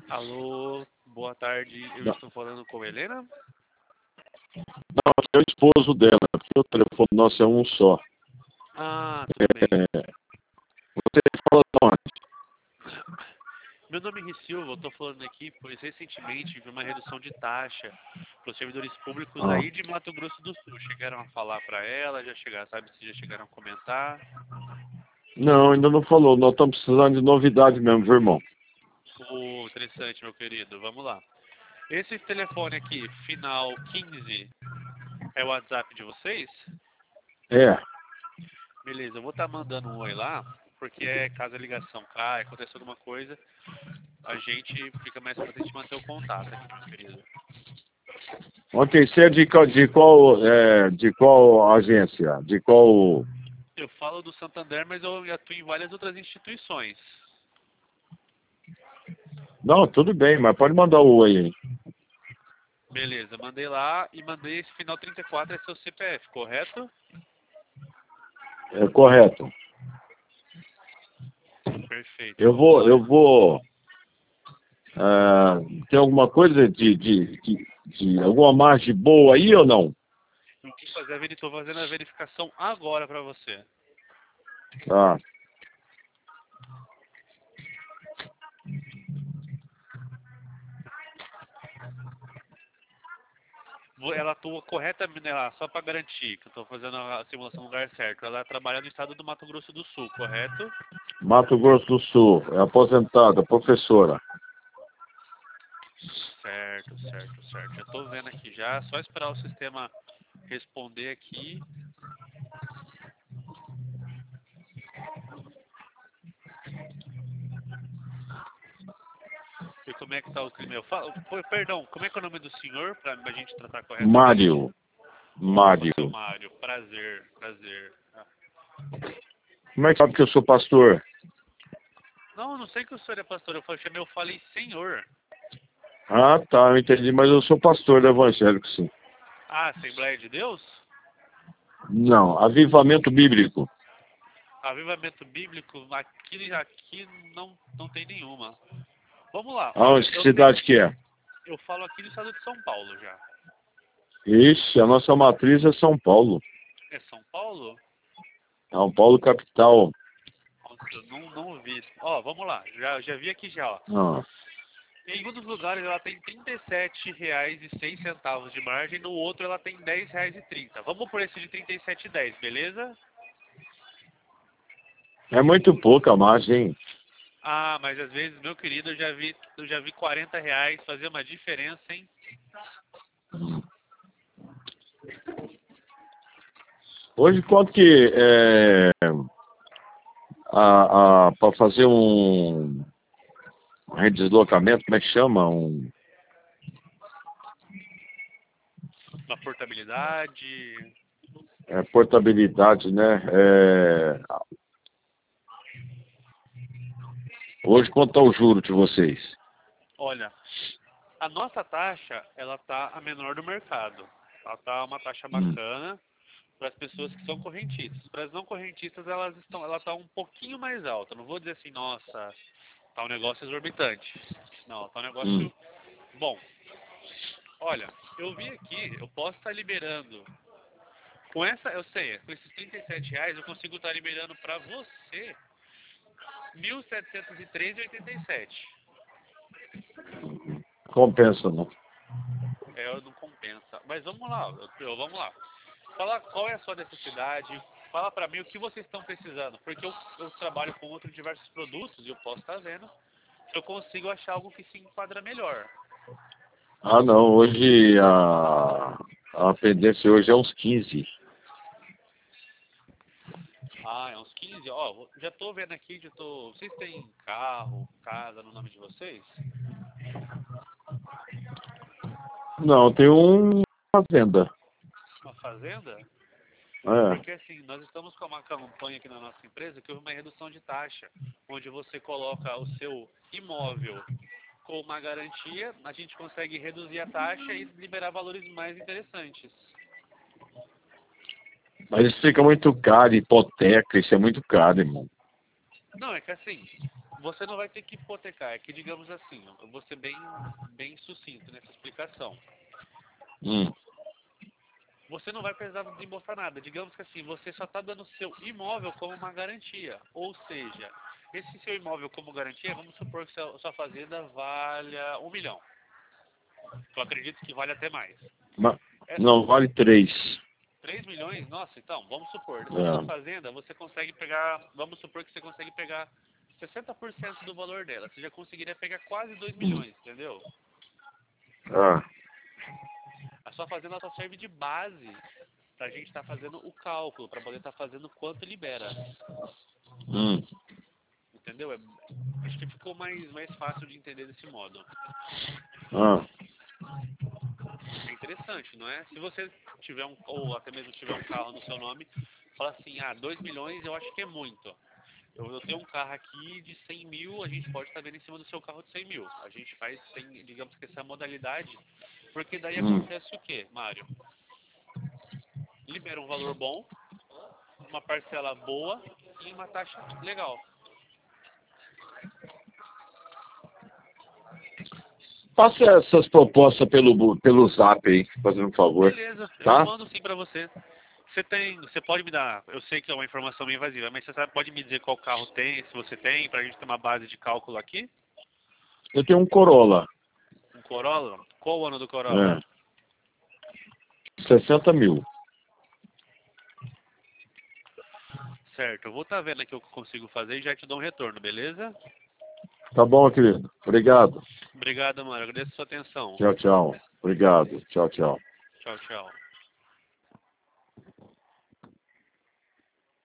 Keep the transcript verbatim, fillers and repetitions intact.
Alô, boa tarde. Eu Não, estou falando com a Helena? não, é o esposo dela, porque o telefone nosso é um só. Ah, tudo bem. É, você fala de onde? Meu nome é Ri Silva, eu estou falando aqui, pois recentemente vi uma redução de taxa para os servidores públicos Ah, aí de Mato Grosso do Sul. Chegaram a falar para ela, já chegaram, sabe se já chegaram a comentar? não, ainda não falou. Nós estamos precisando de novidade mesmo, viu, irmão? Oh, interessante, meu querido. Vamos lá. Esse telefone aqui, final quinze, é o WhatsApp de vocês? É. Beleza, eu vou estar mandando um oi lá, porque é caso a ligação caia, aconteça alguma coisa, a gente fica mais fácil de manter o contato aqui, meu querido. Ok, você é de, qual- de qual, é, de qual agência? De qual... Eu falo do Santander, mas eu atuo em várias outras instituições. Não, tudo bem, mas pode mandar o oi aí. Beleza, mandei lá e mandei esse final trinta e quatro, é seu C P F, correto? É correto. Perfeito, Eu vamos vou, lá. eu vou... ah, tem alguma coisa de, de, de, de alguma margem boa aí ou não? Eu vou fazer a veri- tô fazendo a verificação agora para você. Ah, Vou- Ela atua corretamente, ela- só para garantir que eu estou fazendo a simulação no lugar certo. Ela trabalha no estado do Mato Grosso do Sul, correto? Mato Grosso do Sul, é aposentada, professora. Certo, certo, certo. Já estou vendo aqui já. Só esperar o sistema responder aqui. E como é que está o clima? Eu falo, pô, perdão, como é que é o nome do senhor para a gente tratar corretamente? Mário, Opa, seu Mário. Mário, prazer, prazer. Ah. Como é que sabe que eu sou pastor? Não, eu não sei que o senhor é pastor. Eu falei, eu falei senhor. Ah, tá, eu entendi, mas eu sou pastor evangélico, sim. Ah, Assembleia de Deus? Não, avivamento bíblico. Avivamento bíblico? Aqui, aqui não, não tem nenhuma. Vamos lá, olha, Aonde, que eu tenho, cidade que é? eu falo aqui do estado de São Paulo já. Ixi, a nossa matriz é São Paulo. É São Paulo? São Paulo capital. Nossa, eu não, não vi. Ó, vamos lá, já, já vi aqui já, ó. Ah, Em um dos lugares ela tem trinta e sete reais e seis centavos de margem, no outro ela tem dez reais e trinta. Vamos por esse de trinta e sete e dez, beleza? é muito pouca a margem, hein? Ah, mas às vezes, meu querido, eu já vi, eu já vi quarenta reais fazer uma diferença, hein? Hoje, quanto que é a, a, para fazer um redeslocamento, como é que chama? Um, Uma portabilidade. é, portabilidade, né? É, hoje, quanto está o juro de vocês? Olha, a nossa taxa, ela tá a menor do mercado. Ela tá uma taxa Hum. bacana para as pessoas que são correntistas. Para as não correntistas, elas estão, ela tá um pouquinho mais alta. Não vou dizer assim, nossa, tá um negócio exorbitante. Não, tá um Hum. negócio bom. Olha, eu vi aqui, eu posso estar liberando. Com essa, eu sei, com esses trinta e sete reais eu consigo estar liberando para você mil setecentos e três reais e oitenta e sete. Compensa, não? É, não compensa. Mas vamos lá, eu, eu- vamos lá. Fala qual é a sua necessidade. Fala para mim o que vocês estão precisando. Porque eu, eu trabalho com outros diversos produtos e eu posso estar vendo se eu consigo achar algo que se enquadra melhor. Ah, não. Hoje a, a pendência hoje é uns quinze. Ah, é uns quinze. Ó, já tô vendo aqui, já tô. Vocês têm carro, casa no nome de vocês? Não, tem um- uma venda. Uma fazenda? É. Porque assim, nós estamos com uma campanha aqui na nossa empresa que houve uma redução de taxa, onde você coloca o seu imóvel com uma garantia, a gente consegue reduzir a taxa e liberar valores mais interessantes. Mas isso fica muito caro, hipoteca, isso é muito caro, irmão. Não, é que assim, Você não vai ter que hipotecar, é que digamos assim, eu vou ser bem, bem sucinto nessa explicação. Hum. Você não vai precisar desembolsar nada. Digamos que assim, você só está dando seu imóvel como uma garantia. Ou seja, esse seu imóvel como garantia, vamos supor que sua, sua fazenda valha um milhão. Eu acredito que vale até mais. Ma- É, Não, vale três. três milhões? Nossa, então, vamos supor, dessa sua É. fazenda, você consegue pegar, vamos supor que você consegue pegar sessenta por cento do valor dela. Você já conseguiria pegar quase dois Hum. milhões, entendeu? Ah. A sua fazenda só serve de base para a gente estar fazendo o cálculo, para poder estar fazendo quanto libera. Hum. Entendeu? É, acho que ficou mais, mais fácil de entender desse modo. Ah. É interessante, não é? Se você tiver um, ou até mesmo tiver um carro no seu nome, fala assim, ah, dois milhões eu acho que é muito. Eu, eu tenho um carro aqui de cem mil, a gente pode estar vendo em cima do seu carro de cem mil. A gente faz, tem, digamos que essa modalidade, porque daí Hum. acontece o quê, Mário? Libera um valor bom, uma parcela boa e uma taxa legal. Passa essas propostas pelo, bu- pelo zap aí, fazendo um favor. Beleza, eu Tá? mando sim pra você. Você tem, você pode me dar, eu sei que é uma informação meio invasiva, mas você sabe, pode me dizer qual carro tem, se você tem, pra gente ter uma base de cálculo aqui? Eu tenho um Corolla. Um Corolla? Qual o ano do Corolla? É. sessenta mil. Certo, eu vou estar vendo aqui o que eu consigo fazer e já te dou um retorno, beleza? Tá bom, querido. Obrigado. Obrigado, mano. Agradeço a sua atenção. Tchau, tchau. Obrigado. Tchau, tchau. Tchau, tchau.